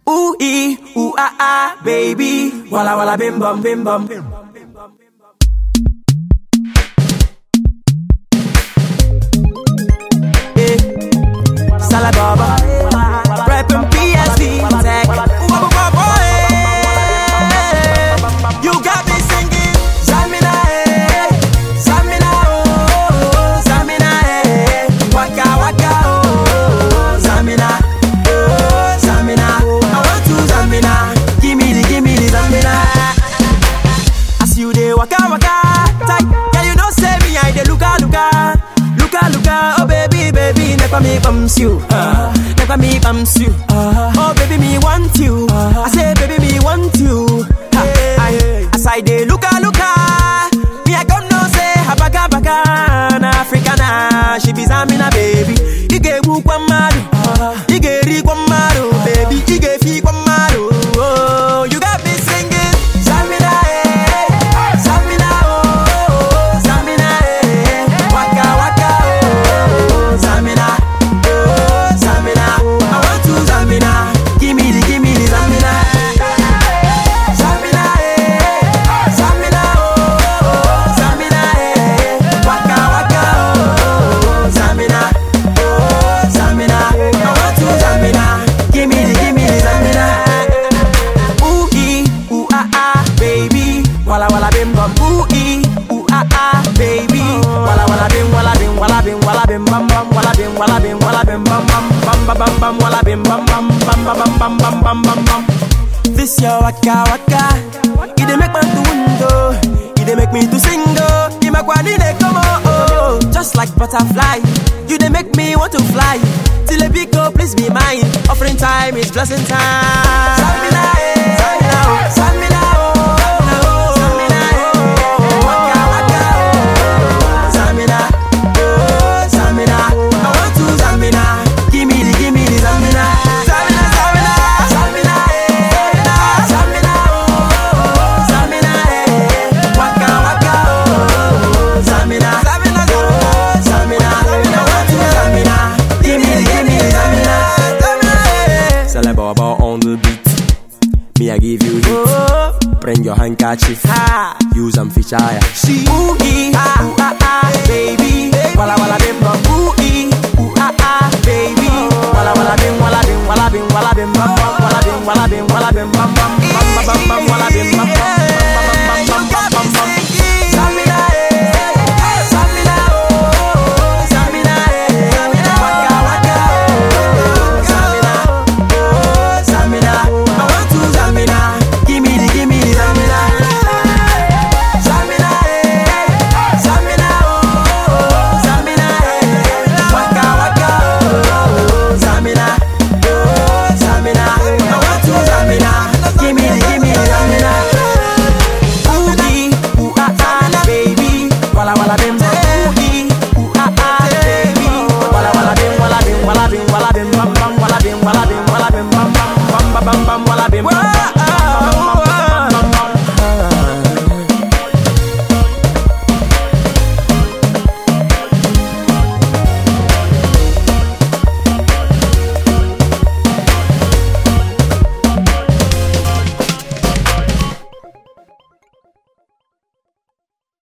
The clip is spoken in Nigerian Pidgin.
Ooh ee, ooh ah ah, baby. Walla walla bim bum bim bum. Eh, Salababa, rapping PSV Tech. You got me singing, Zamina eh, Zamina oh, Zamina eh, waka waka oh, Zamina. As you dey waka waka tight, yeah you know say me I dey looka, oh baby baby, never me bumps you, never me bumps you, oh baby me want you, I say baby me want you, as I dey looka, me I come know say habaka na Africana, she be Zamina baby, ige bu kwa maru, ige ri kwa maru, baby ige fi kwa maru, oh you got me singing, Zamina eh, Zamina oh, Zamina eh, waka waka oh, Zamina, I want to Zamina, give me the Zamina, Zamina eh, Zamina oh, Zamina eh, waka waka oh, Zamina, I want to Zamina, give me the Zamina. Ooh ee, ooh ah ah, baby, walla walla bim bum. Ooh ee, ooh ah ah, baby, walla walla bim bum bum, walla bim bum bum, walla bim bum bum. This your waka waka, it dey make man to window, it dey make me to single. Imakwani dey come oh, just like butterfly, you dey make me want to fly. Till a big go, please be mine. Offering time is blessing time. Zamina eh, Zamina oh, Zamina oh, Zamina eh, waka waka oh, Zamina, I want to Zamina, give me the Zamina, Zamina eh, Zamina oh, Zamina eh, waka waka oh, Zamina, I want to Zamina, give me the Zamina, Salababa on the beat, me I give you hit, bring your handkerchief, use them fish eye. She ooh ee, ooh ah ah, baby, walla walla bim bum. Ooh ee, ooh ah ah, baby, walla walla bim bum bum, walla bim bum bum.